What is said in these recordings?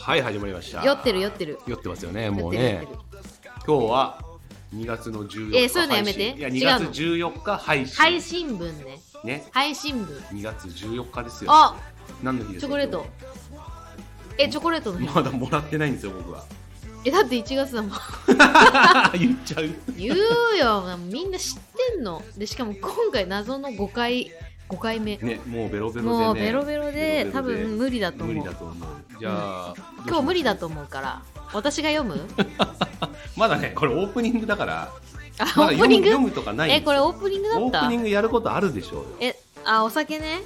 はい、始まりました。 酔ってる。 酔ってますよね、もうね。今日は2月の14日。 そういうのやめて。 いや、2月14日配信。 配信分ね。 ね。 配信分。 2月14日ですよ。 あ、 何の日ですか？ チョコレート。チョコレートの日。 まだもらってないんですよ、僕は。 だって1月だもん。 言っちゃう。 言うよ、みんな知ってんの。で、しかも今回謎の5回目。 ね、もうベロベロでね。 もうベロベロで、多分無理だと思う。 無理だと思う。じゃあ、 今日無理だと思うから、私が読む？ まだね、これオープニングだから。 オープニング読むとかないんですよ。 これオープニングだった？ オープニングやることあるでしょうよ。 お酒ね。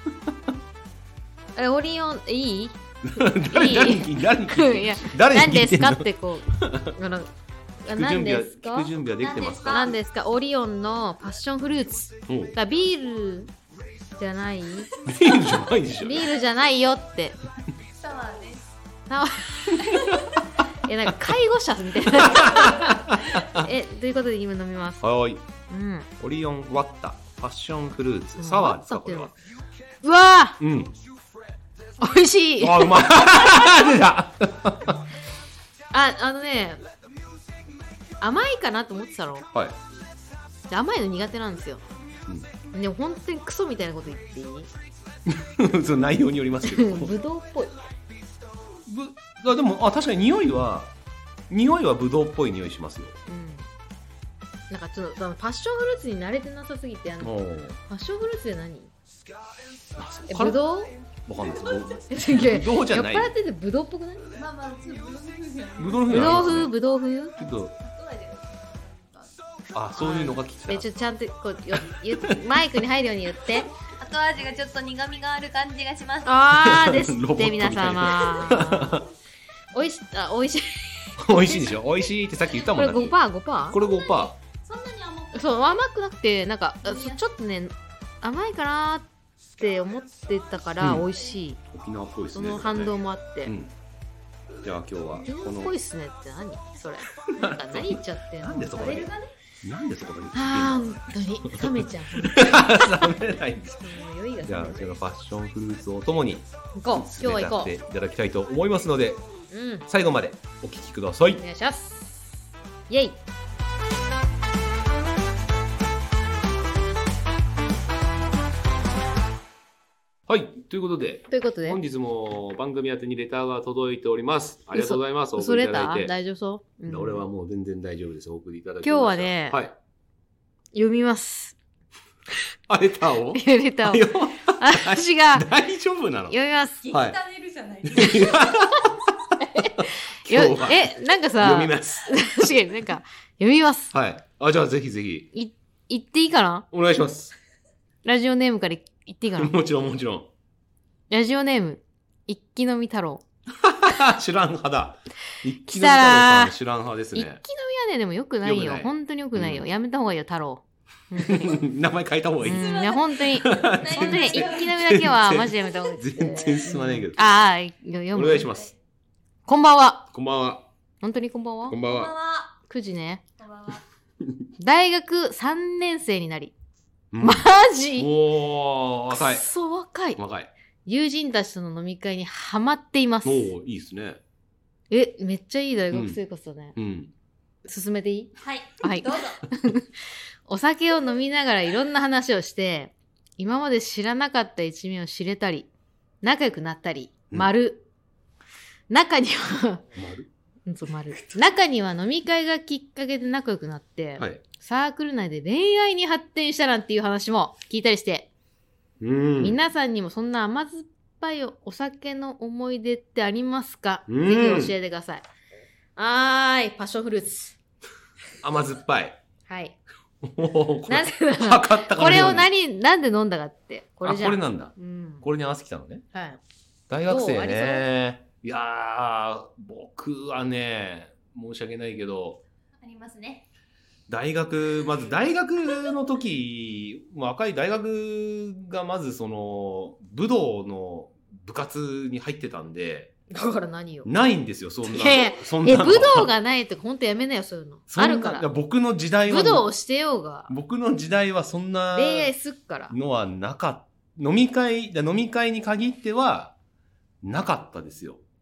オリオン、いい？ 誰に何ですかってこう。 何ですか？聞く準備はできてますか？ 何ですか？オリオンのパッションフルーツ。ビールじゃない？ ビールじゃないでしょ。 ビールじゃないよって。 サワーです。 なんか介護者みたいな。ということで今飲みます。 はい。オリオン割ったパッションフルーツサワーですかこれは。 うわー。 美味しい。 あ、うまい。出た。 甘いかなと思ってたろ。 はい。 甘いの苦手なんですよ。でも本当にクソみたいなこと言っていい？ その内容によりますけど。 ブドウっぽい。 でも確かに匂いはブドウっぽい匂いしますよ。 なんかちょっとパッションフルーツに慣れてなさすぎてパッションフルーツで何？ブドウ？ わかんないです。ブドウじゃない。 酔っ払っててブドウっぽくない？ まあちょっとブドウ風。 ブドウ風？ ちょっと。そういうのがきつい。 ちゃんとこうマイクに入るように言って。 後味がちょっと苦味がある感じがします。 ですって皆様。おいしい。 美味しいでしょ。美味しいってさっき言ったもんね。 これ 5%？ これ 5%。 そんなに甘くなくてなんかちょっとね甘いかなって思ってたから美味しい。 沖縄っぽいですね。 その反動もあって。 じゃあ今日は沖縄っぽいっすねって何それ？なんか何言っちゃってんの？ なんでそこだけ？なんでそこだけ？ 本当に冷めちゃう。冷めないんです。じゃあそのパッションフルーツをともに今日は行こう。 いただきたいと思いますので、最後までお聞きください。 お願いします。イエイ。 はい、ということで本日も番組宛てにレターが届いております。ありがとうございます。お送りいただいて。 大丈夫そう？ 俺はもう全然大丈夫です。お送りいただきました。 今日はね、読みます。 レターを？ レターを。私が大丈夫なの？ 読みます。 激たねるじゃないですか。 なんかさ、 読みます。 確かになんか読みます。 はい。じゃあぜひぜひ。 言っていいかな？ お願いします。 ラジオネームから言っていいかな？ もちろん。 ラジオネーム、一気飲み太郎。 知らん派だ。一気飲み太郎さん知らん派ですね。 一気飲みはね、でも良くないよ。本当に良くないよ。やめた方がいいよ、太郎。 名前変えた方がいい。 本当に一気飲みだけはマジでやめた方がいい。 全然進まないけど。 読む。 お願いします。 こんばんは。 こんばんは。 本当にこんばんは。 こんばんは。 9時ね。大学3年生になり。マジ？ 若い。 くそ若い。 若い。 友人たちとの飲み会にハマっています。 いいですね。 めっちゃいい大学生活だね。進めていい？ はい。どうぞ。 お酒を飲みながらいろんな話をして、今まで知らなかった一面を知れたり、仲良くなったり、中には中には飲み会がきっかけで仲良くなって、サークル内で恋愛に発展したなんていう話も聞いたりして、皆さんにもそんな甘酸っぱいお酒の思い出ってありますか？ぜひ教えてください。パッションフルーツ。 甘酸っぱい。 はい。 なぜだろう。 これをなんで飲んだかって。これなんだ。これに合わせてきたのね。 はい。 大学生ね。いやー、僕はね、申し訳ないけど。 ありますね。 まず大学の時、若い大学がまず武道の部活に入ってたんで、 だから何よ。 ないんですよ、そんな。 武道がないってほんとやめなよ、そういうの。あるから。 僕の時代は。 武道をしてようが。 僕の時代はそんな。 恋愛すっから。 のはなかった。飲み会に限っては、なかったですよ。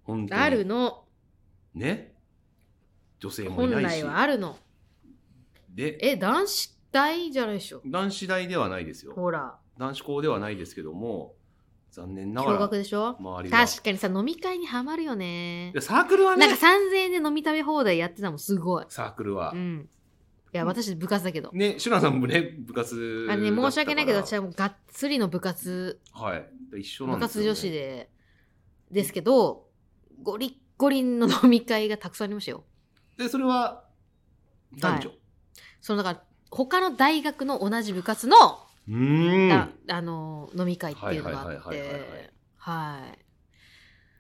本当にあるの。 ね。女性もいないし。 本来はあるの。 で、 男子大じゃないでしょ。 男子大ではないですよ。 ほら。 男子校ではないですけども、残念ながら驚愕でしょ。 周りは。 確かにさ、飲み会にはまるよね。 でサークルはね。 なんか3000円で飲み食べ放題やってたもん、すごい。 サークルは。 うん。いや、私部活だけど。 ね、シュラさんもね、部活だったから。 申し訳ないけど、私はもうがっつりの部活、 はい。一緒なん部ですよ、ね。 活女子ですけど、ゴリッゴリの飲み会がたくさんありましたよ。 で、それは、男女。 はい、だから、他の大学の同じ部活の、飲み会っていうのがあって、はい。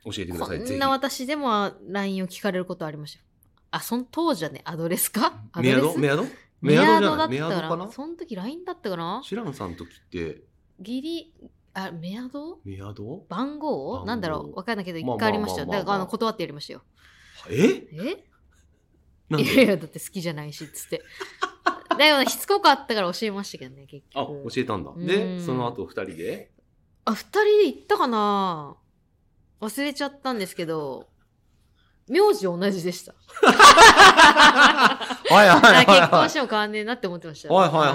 教えてください。 こんな私でも LINE を聞かれることありましたよ。その当時はね、アドレスかメアドメアドだったメアドかかな。 な。その時 LINE だったかな。 シランさんの時って、 メアド番号なんだろう、わかんないけど、一回ありましたよ。だから断ってやりましたよ。 なんでいやいや、だって好きじゃないし、つって。だよね、しつこかったから教えましたけどね、結局。 教えたんだ。で、その後二人で二人で行ったかな。忘れちゃったんですけど、名字同じでした。結婚しても変わんねえなって思ってました。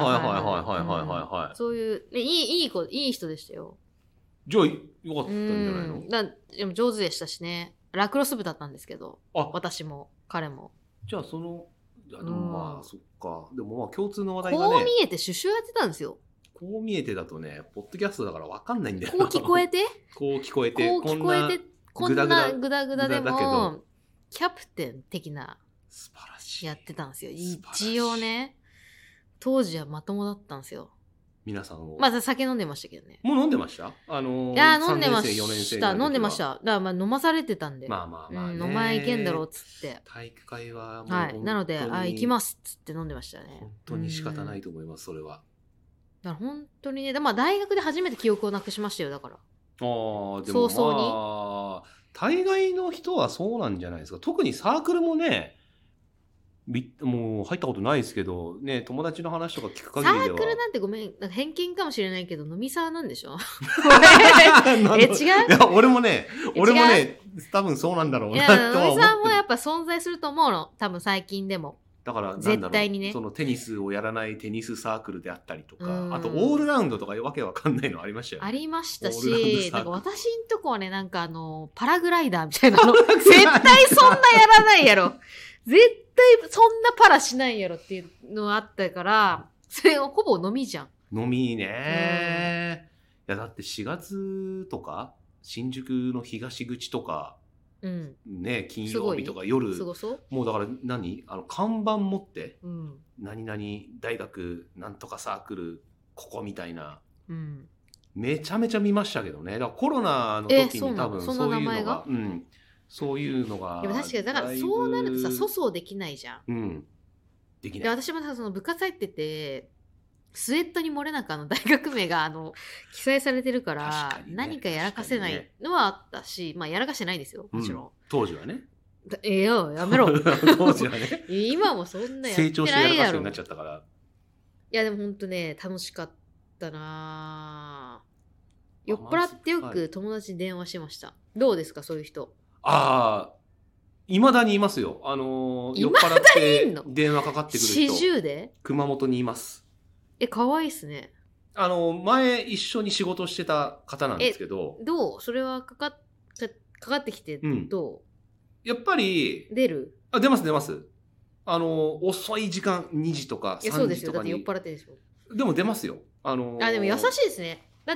そういう、いい人でしたよ。 じゃあ、よかったんじゃないの？ でも上手でしたしね。ラクロス部だったんですけど、私も彼も。 じゃあ、まあ、そっか。でもまあ、共通の話題がね。 こう見えてシュシュやってたんですよ。 こう見えてだとね、ポッドキャストだから分かんないんだよ。 こう聞こえてこう聞こえて、 こんなグダグダでも、キャプテン的な、 素晴らしい。 やってたんですよ。一応ね、当時はまともだったんですよ。 皆さんを。 まあ、酒飲んでましたけどね。 もう飲んでました？ いや、飲んでました。飲んでました。だからまあ飲まされてたんで。 まあまあまあ、 飲まいけんだろうっつって。 体育会はもう、 はい。なので、行きますっつって飲んでましたね。 本当に仕方ないと思います、それは。 だから本当にね、まあ大学で初めて記憶をなくしましたよ、だから。 でも早々に。大概の人はそうなんじゃないですか。特にサークルもね、もう入ったことないですけど、ね、友達の話とか聞く限りでは。 サークルなんてごめん、偏見かもしれないけど、飲みサーなんでしょ違う？ いや、俺もね、多分そうなんだろうなとは思って。 飲みサーもやっぱ存在すると思うの。多分最近でも。 だから絶対にね、 そのテニスをやらないテニスサークルであったりとか、あとオールラウンドとかわけわかんないのありましたよね。 ありましたし、なんか私んとこはね、なんかパラグライダーみたいなの絶対そんなやらないやろ。絶対そんなパラしないやろっていうのがあったから、それほぼ飲みじゃん。 飲みね。いやだって4月とか新宿の東口とか。ね、金曜日とか夜もうだから看板持って、何々大学なんとかサークルここみたいな、めちゃめちゃ見ましたけどね。だからコロナの時に多分そういうのが、そういうのが。 でも確かにだからそうなるとさ、粗相できないじゃん。 できない。 で私もその部活入ってて。スウェットに漏れなく大学名が記載されてるから、何かやらかせないのはあったし、まあやらかしてないですよ、もちろん。 当時はね。 やめろ。 当時はね。 今もそんなやってないやろ。 成長してやらかすようになっちゃったから。 いやでもほんとね、楽しかったな。酔っ払ってよく友達に電話してました。どうですか、そういう人。 未だにいますよ。酔っ払って電話かかってくる人。 40で熊本にいます。 可愛いっすね。 前一緒に仕事してた方なんですけど。 どう？それはかかってきてどう？ やっぱり。 出る？ 出ます。遅い時間、2時とか3時とかに。 そうですよ。だって酔っ払ってるでしょ。 でも出ますよ。 でも優しいですね。だって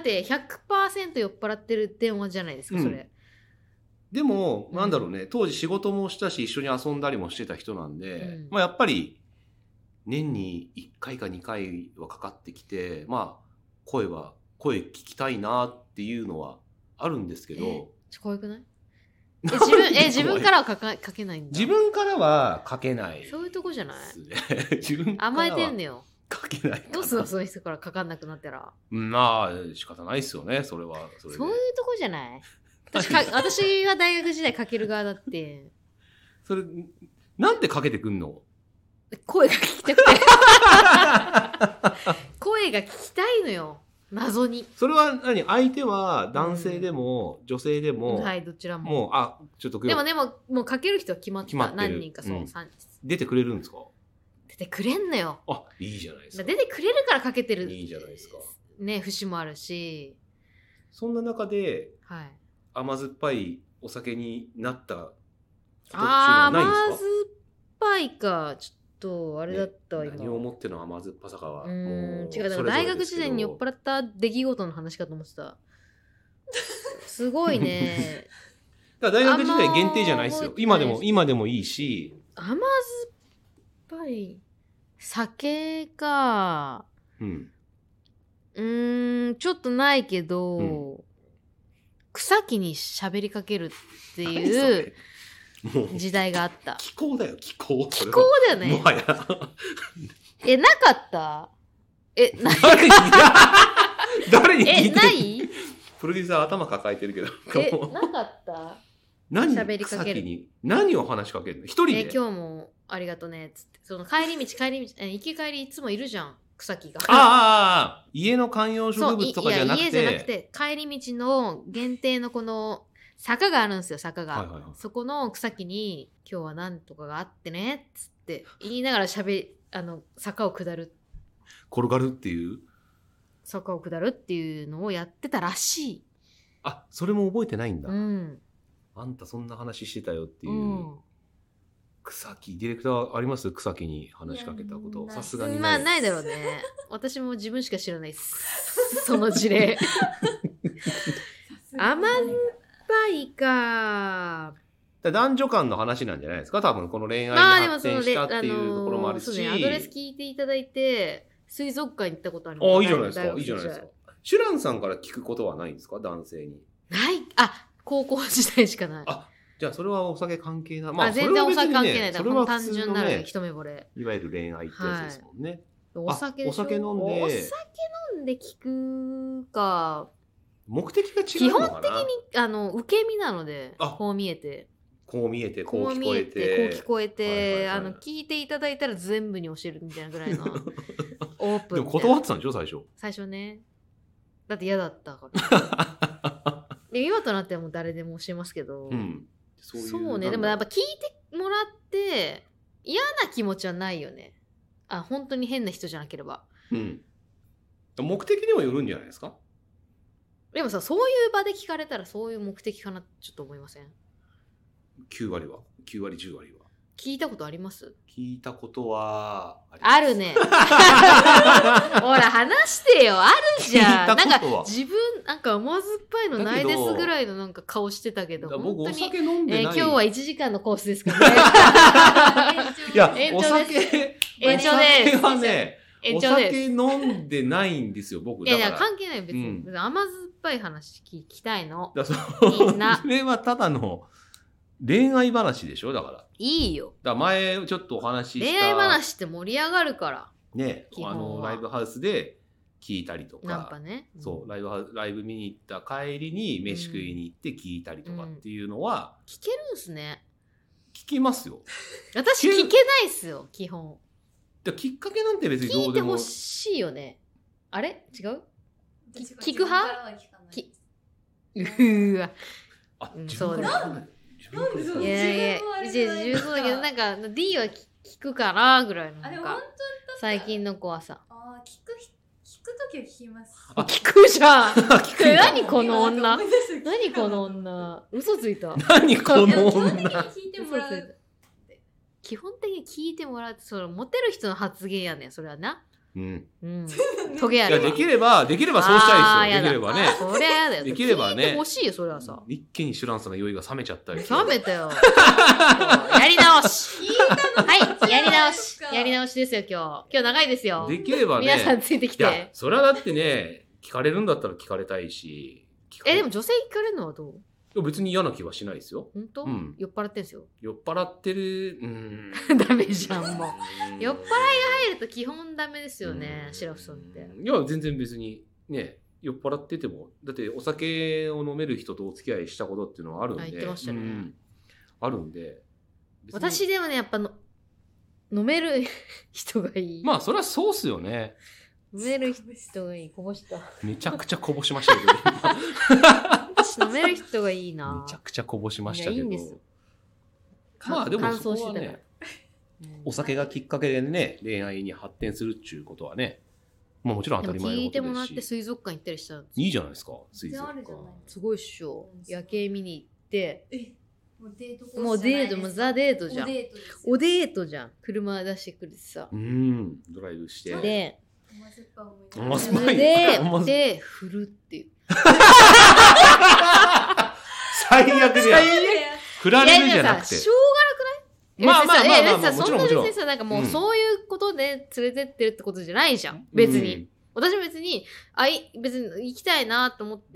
100% 酔っ払ってる電話じゃないですか、それ。 でも、なんだろうね、当時仕事もしたし、一緒に遊んだりもしてた人なんで、まあやっぱり、年に1回か2回はかかってきて、まあ、声聞きたいなっていうのはあるんですけど。 怖くない？自分からはかけないんだ。 自分からはかけない。 そういうとこじゃない？ 自分からは甘えてんのよ。 かけない。 どうするの、そういう人からかかんなくなったら。 まあ、仕方ないですよね、それは。 そういうとこじゃない？私は大学時代かける側だって。 それ、なんでかけてくんの？ 声が聞きたくて。声が聞きたいのよ。 謎に。 それは相手は男性でも、女性でも、 はい、どちらも。 もう、ちょっとでも、もうかける人は決まった。何人か、そう、 出てくれるんですか？ 出てくれんのよ。 あ、いいじゃないですか。 出てくれるからかけてる。 いいじゃないですか。 ね、節もあるし。 そんな中で、 はい。 甘酸っぱいお酒になったことっていうのはないんですか？ 甘酸っぱいか。ちょっと、あれだったわ、 今。何をもっての甘酸っぱさかは。 違う、だから大学時代に酔っ払った出来事の話かと思ってた。すごいね。 だから大学時代限定じゃないですよ。今でもいいし。 甘酸っぱい酒か。ちょっとないけど、草木に喋りかけるっていう時代があった。 気候だよ、気候。 気候だよね。 もはや。 なかった誰に聞いてる？ ないプロデューサー頭抱えてるけど。 なかった喋りかける。何を話しかけるの？一人で？ 今日もありがとね、つって。その帰り道、行き帰りいつもいるじゃん、草木が。 家の観葉植物とかじゃなくて。 家じゃなくて、帰り道の限定のこの坂があるんですよ、坂が。そこの草木に、今日は何とかがあってね、つって言いながら坂を下る。 転がるっていう？ 坂を下るっていうのをやってたらしい。 あ、それも覚えてないんだ。あんたそんな話してたよっていう。草木、ディレクターあります？草木に話しかけたこと。さすがにない。 まあ、ないだろうね。私も自分しか知らないです。その事例。甘酸っぱいか。 男女間の話なんじゃないですか？多分この恋愛に発展したっていうところもあるし。 アドレス聞いていただいて、水族館に行ったことある。 いいじゃないですか。いいじゃないですか。シュランさんから聞くことはないんですか？男性に。 ない。高校時代しかない。 じゃあそれはお酒関係ない。 全然お酒関係ない。だから単純なる一目惚れ。 いわゆる恋愛ってやつですもんね。 お酒飲んで聞くか。 目的が違うのかな？ 基本的に受け身なので、こう見えて。 こう見えて、こう聞こえて。 こう聞こえて、聞いていただいたら全部に教えるみたいなぐらいのオープン。 でも断ってたんでしょ、最初。 最初ね。だって嫌だったから。で今となってはもう誰でも教えますけど。そうね。でもやっぱ聞いてもらって嫌な気持ちはないよね。本当に変な人じゃなければ。 目的にもよるんじゃないですか？ でもさ、そういう場で聞かれたらそういう目的かなちょっと思いません？9割は 9割10割は聞いたことあります？ 聞いたことはあるね。ほら話してよ。あるじゃん。なんか自分甘酸っぱいのないですぐらいのなんか顔してたけど、 僕お酒飲んでない。 今日は1時間のコースですからね。 いやお酒延長です。 はね、お酒飲んでないんですよ僕。 いや関係ない別に。甘酸っぱい話聞きたいの。 みんな。それはただの恋愛話でしょ？だからいいよ。 前ちょっとお話しした恋愛話って盛り上がるからね。ライブハウスで聞いたりとか、 ナンパね。 そうライブ見に行った帰りに飯食いに行って聞いたりとかっていうのは、 聞けるんすね。 聞きますよ。 私聞けないっすよ基本。 きっかけなんて別にどうでも。 聞いてほしいよね。あれ違う？聞く派？うわ。そうです。いや自分そうだけどなんか D は聞くからぐらいのなんか最近の子はさ。 聞くときは聞きます。 聞くじゃん。何この女。何この女。嘘ついた。 何この女。 基本的に聞いてもらう。それモテる人の発言やねんそれはな。トゲやる。 できればそうしたいですよ。できればね。 そりゃやだよ。 できればね。 聞いてほしいよそれはさ。 一気にシュランさんの酔いが冷めちゃったり。 冷めたよ。やり直し。はい、やり直しですよ今日長いですよ。 できればね。 皆さんついてきて。 それはだってね、聞かれるんだったら聞かれたいし。 でも女性聞かれるのはどう？ 別に嫌な気はしないですよ。 本当？酔っ払ってんすよ。 酔っ払ってる。 ダメじゃんもう。酔っ払いが入ると基本ダメですよね、シラフさんって。 いや全然別にね、酔っ払っててもだってお酒を飲める人とお付き合いしたことっていうのはあるんで。 言ってましたね。 あるんで。 私でもねやっぱ飲める人がいい。 まあそれはそうっすよね。 飲める人がいい。こぼした。 めちゃくちゃこぼしましたけど、 私飲める人がいいな。 めちゃくちゃこぼしましたけど。 いやいいんです。 まあでもそこはね、お酒がきっかけでね、恋愛に発展するっていうことはね、もちろん当たり前のことですし。聞いてもらって水族館行ったりしたんです。いいじゃないですか、水族館。 すごいっしょ。夜景見に行って、 もうデートもうデート、もうザデートじゃん。おデートじゃん。車出してくるさ。 ドライブして。 で、 甘酸っぱい。 で、振るっていう。 最悪じゃん。振られるじゃなくて。 しょうがなくない？ まあ、もちろんもちろん。 さ、なんかもうそういうことで連れてってるってことじゃないじゃん。別に。私も別に、別に行きたいなと思って、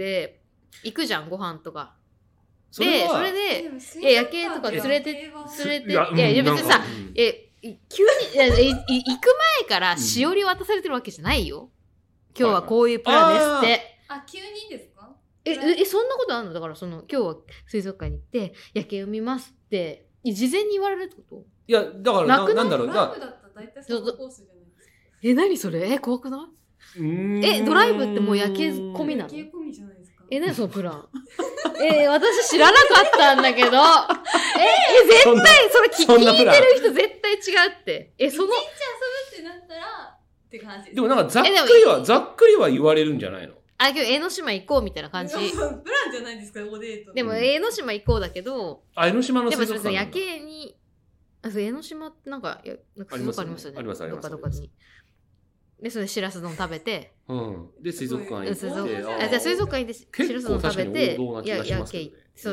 行くじゃん、ご飯とか。で、それで、夜景とか連れて、いや、別にさ、急に、行く前からしおり渡されてるわけじゃないよ。今日はこういうプランですって。 急にですか？ そんなことあるの？だから今日は水族館に行って夜景を見ますって、事前に言われるってこと？ いや、だから、なんだろう。 ドライブだったら大体そのコースじゃないですか。 何それ？怖くない？ドライブってもう夜景込みなの？ 夜景込みじゃないですか。 何そのプラン？私知らなかったんだけど。絶対、それ聞いてる人絶対違うって。 一日遊ぶってなったら、って感じ。 でもなんかざっくりは言われるんじゃないの？ 今日江ノ島行こうみたいな感じ。 プランじゃないですか、おデート。 でも江ノ島行こうだけど。 江ノ島の水族館。 でも夜景に、江ノ島ってなんか、水族館ありますよね。 あります。 どっかに。で、それでしらす丼食べて。 で、水族館行って。 じゃあ水族館行って、しらす丼食べて、夜景行って。そう。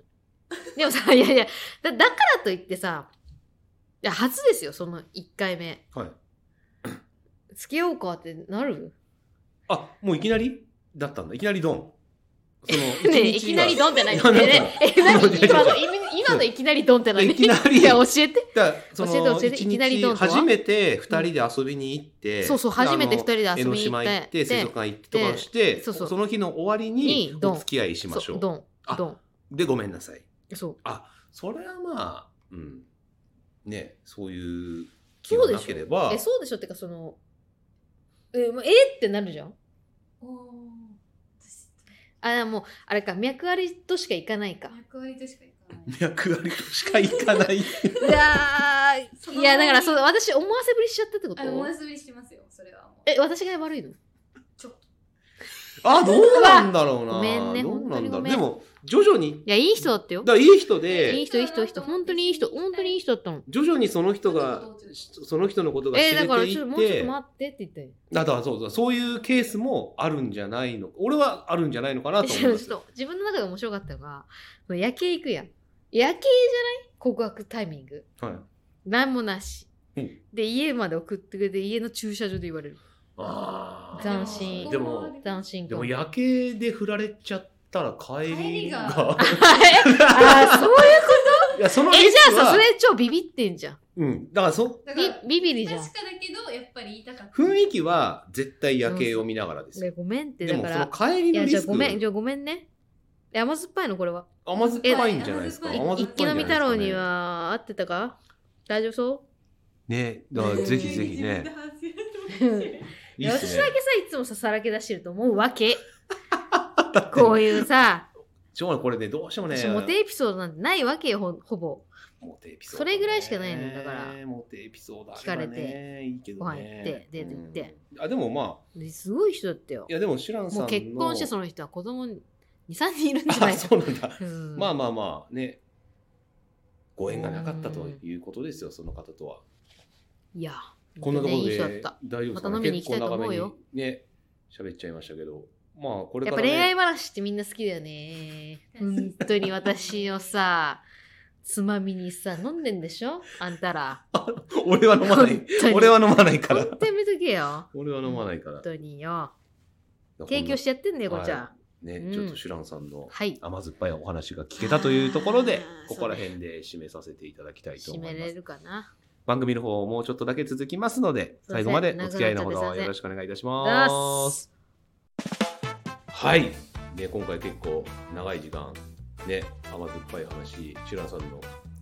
でもさ、いや、だからといってさ、いや、初ですよ、その1回目。 はい。 付き合おうかってなる？ もういきなりだったんだ。いきなりドン。 いきなりドンって何？今のいきなりドンって何？いきなり。いや、教えて。教えて。いきなりドンとは。 初めて2人で遊びに行って、 そう、初めて2人で遊びに行って。江ノ島行って、水族館行ってとかして、その日の終わりにお付き合いしましょう。 ドン。 で、ごめんなさい。 そう。 それはまあ、ね、そういう気がなければ。 そうでしょってか、ってなるじゃん。もう、あれか、脈ありとしか行かないか。 脈ありとしか行かない。 脈ありとしか行かない。いや、だから私、思わせぶりしちゃったってこと？ 思わせぶりしてますよ、それはもう。 私が悪いの？ ちょっと。 どうなんだろうな。 ごめんね、本当にごめん。 でも、徐々に。 いや、いい人だったよ。 いい人で。 いい人。本当にいい人だったの。 徐々にその人のことが知れていって。 だから、もうちょっと待ってって言ったよ。 だからそういうケースもあるんじゃないの。俺はあるんじゃないのかなと思います。 自分の中で面白かったのが、夜景行くやん。夜景じゃない？告白タイミング。 はい。 なんもなし。で、家まで送ってくれて、家の駐車場で言われる。斬新。 でも夜景で振られちゃったら帰りが。そういうこと？いや、じゃあさ、 それ超ビビってんじゃん。 だからビビリじゃん。 確かだけど、やっぱり言いたかった。 雰囲気は絶対夜景を見ながらですよ。 ごめんって、だから。 でもその帰りのリスク。 じゃあごめんね。甘酸っぱいのこれは。 甘酸っぱいんじゃないですか。 一気飲み太郎には合ってたか？大丈夫そう？ ね、だからぜひぜひね。 私だけさ、いつもさらけ出してると思うわけ。こういうさ。 これね、どうしてもね。 モテエピソードなんてないわけよ、ほぼ。 モテエピソード。 それぐらいしかないのだから。 モテエピソード聞かれて。 いいけどね。 ご飯行って、デート行って。 でもまあ。 すごい人だったよ。 いや、でもシュランさんの。 もう結婚してその人は子供2、3人いるんじゃないか。 そうなんだ。まあね。ご縁がなかったということですよ、その方とは。 いや。 こんなところで大丈夫ですか？また飲みに行きたいと思うよ。 ね、喋っちゃいましたけど、まあこれから、ね、やっぱ恋愛話ってみんな好きだよね。本当に私のさ、つまみにさ、飲んでんでしょ？あんたら。 俺は飲まない。俺は飲まないから。 本当にやめとけよ。 俺は飲まないから。 本当によ。提供してやってんねよ、こっちゃ。 ね、ちょっとシュランさんの甘酸っぱいお話が聞けたというところで、ここら辺で締めさせていただきたいと思います。 締めれるかな。 番組の方もうちょっとだけ続きますので、最後までお付き合いのほどよろしくお願いいたします。はい。ね、今回結構長い時間、ね、甘酸っぱい話、シュランさんの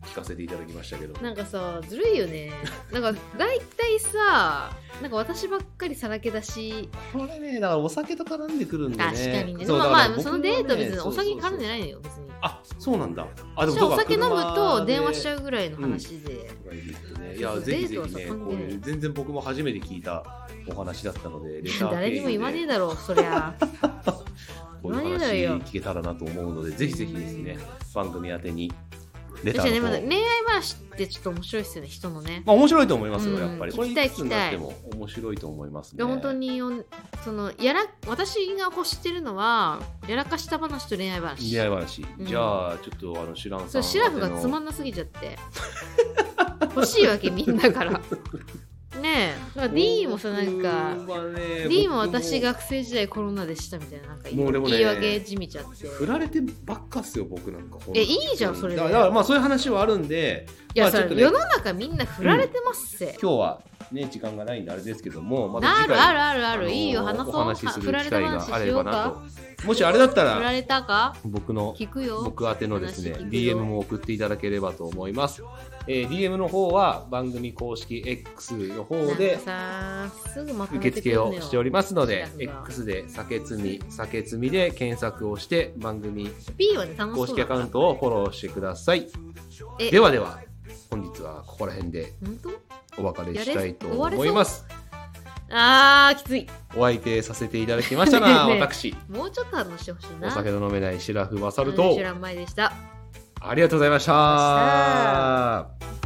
聞かせていただきましたけど、 なんかさずるいよね。なんか大体さなんか私ばっかりさらけ出し、 これねだからお酒と絡んでくるんでね。 確かにね。 そうまあそのデート別にお酒絡んでないのよ別に。 あ、そうなんだ。あ、でもお酒飲むと電話しちゃうぐらいの話で、 いやぜひぜひね、こういう全然僕も初めて聞いたお話だったので、レター誰にも言わねえだろうそりゃ。 こういう話聞けたらなと思うので、ぜひぜひですね番組宛てにレターの方。 恋愛話ってちょっと面白いですよね、人のね。 まあ面白いと思いますよ、やっぱり。 これいくつになっても面白いと思いますね。 本当にその私が欲してるのはやらかした話と恋愛話。 恋愛話。じゃあちょっとシランさん。 シラフがつまんなすぎちゃって。欲しいわけみんなから。ねえ、だから D もさなんか、D も私学生時代コロナでしたみたいな、なんか言い訳じみちゃって。 振られてばっかっすよ僕なんか。 いいじゃんそれで。 だからまあそういう話はあるんで。 いや、世の中みんな振られてますって。 今日はね時間がないんであれですけども、また次回あるいいよ話そう。 お話しする機会があればなと。もしあれだったら振られたか僕宛てのですね DM も送っていただければと思います。DM の方は番組公式 X の方で受付をしておりますので、 X で酒積みで検索をして番組公式アカウントをフォローしてください。では本日はここら辺でお別れしたいと思います。 きつい。 お相手させていただきましたな、私。 もうちょっと話してほしいな。 お酒の飲めないシラフマサルと。 シランマイでした。 ありがとうございました。